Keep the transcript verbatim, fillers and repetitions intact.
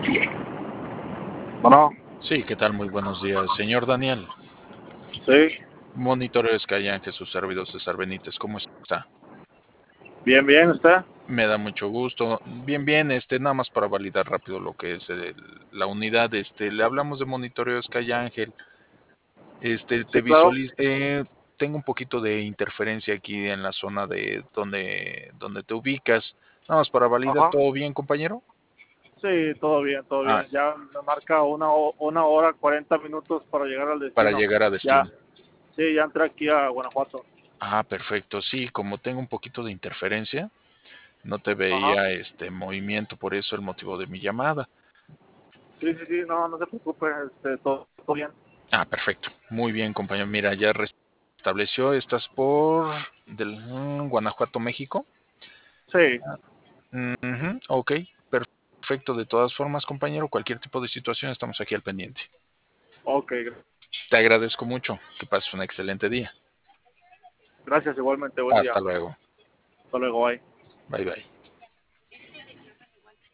Bueno, Sí, ¿qué tal? Muy buenos días. Señor Daniel, sí, monitoreo Skyline, Jesús servidor César Benítez, ¿cómo está? bien, bien, ¿usted? Me da mucho gusto. Bien, bien, este, nada más para validar rápido lo que es el- la unidad, este, le hablamos de monitoreo Sky Ángel. Este, te Sí, claro. visualizo, tengo un poquito de interferencia aquí en la zona de donde, donde te ubicas. Nada más para validar, Ajá. ¿todo bien, compañero? Sí, todo bien, todo Ah, bien. Ya me marca una, ho- una hora, cuarenta minutos para llegar al para destino. llegar a Ya, destino. sí, ya entré aquí a Guanajuato. Ah, perfecto. Sí, como tengo un poquito de interferencia, no te Ajá. veía este movimiento, por eso el motivo de mi llamada. Sí, sí, sí, no, no se preocupe, este, todo, todo bien. Ah, perfecto. Muy bien, compañero. Mira, ya restableció. Estás por del mm, Guanajuato, México. Sí, Ujú, ok, perfecto. De todas formas, compañero, cualquier tipo de situación estamos aquí al pendiente. ok. Te agradezco mucho. Que pases un excelente día. Gracias igualmente, buen día. Hasta luego. Hasta luego, bye. Bye bye.